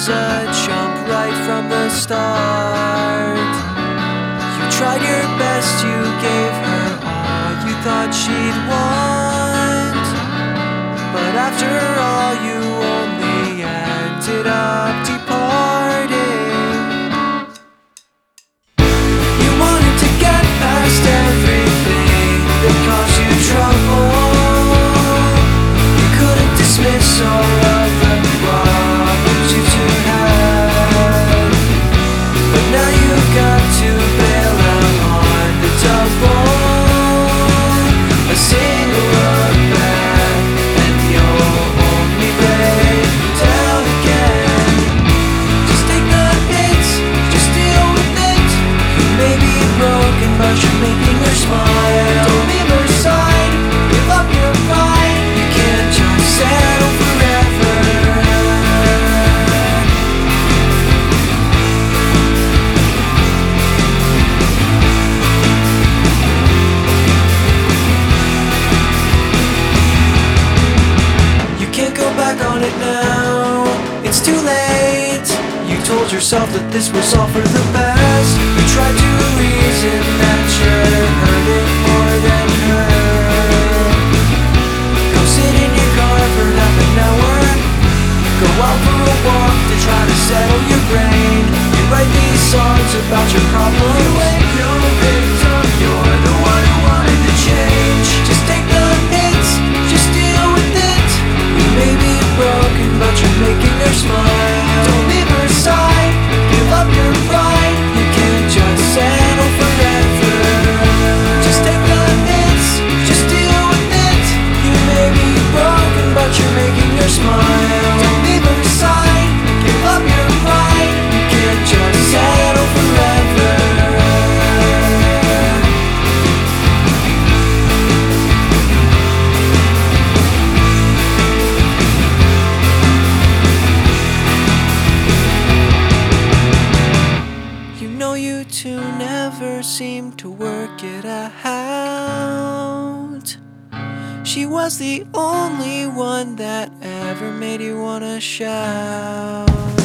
was a chump right from the start. You tried your best, you gave her all you thought she'd want, but after all you only ended up departing. You wanted to get past everything that caused you trouble. You couldn't dismiss all of the problems you two had, but now you've got to bail out on the double. A single look back and you'll only break down again. Just take the hits, just deal with it. You may be broken, but you're making her smile. Don't leave her side, give up your pride. You can't just settle forever. You can't go back on it now, it's too late. You told yourself that this was all for the best. You tried to reason that you're hurting more than her. Go sit in your car for half an hour. Go out for a walk to try to settle your brain. You write these songs about your problems. You ain't no victim, you're the one who wanted to change. Just take the hits, just deal with it. You may be broken, but you're making her smile. Don't leave her side, give up your pride. You can't just settle forever. Just take the hits, just deal with it. You may be broken, but you're making her smile. Don't leave her side, give up your pride. You can't just settle forever. You know you two never seem to work it out. She was the only one that ever made you wanna shout.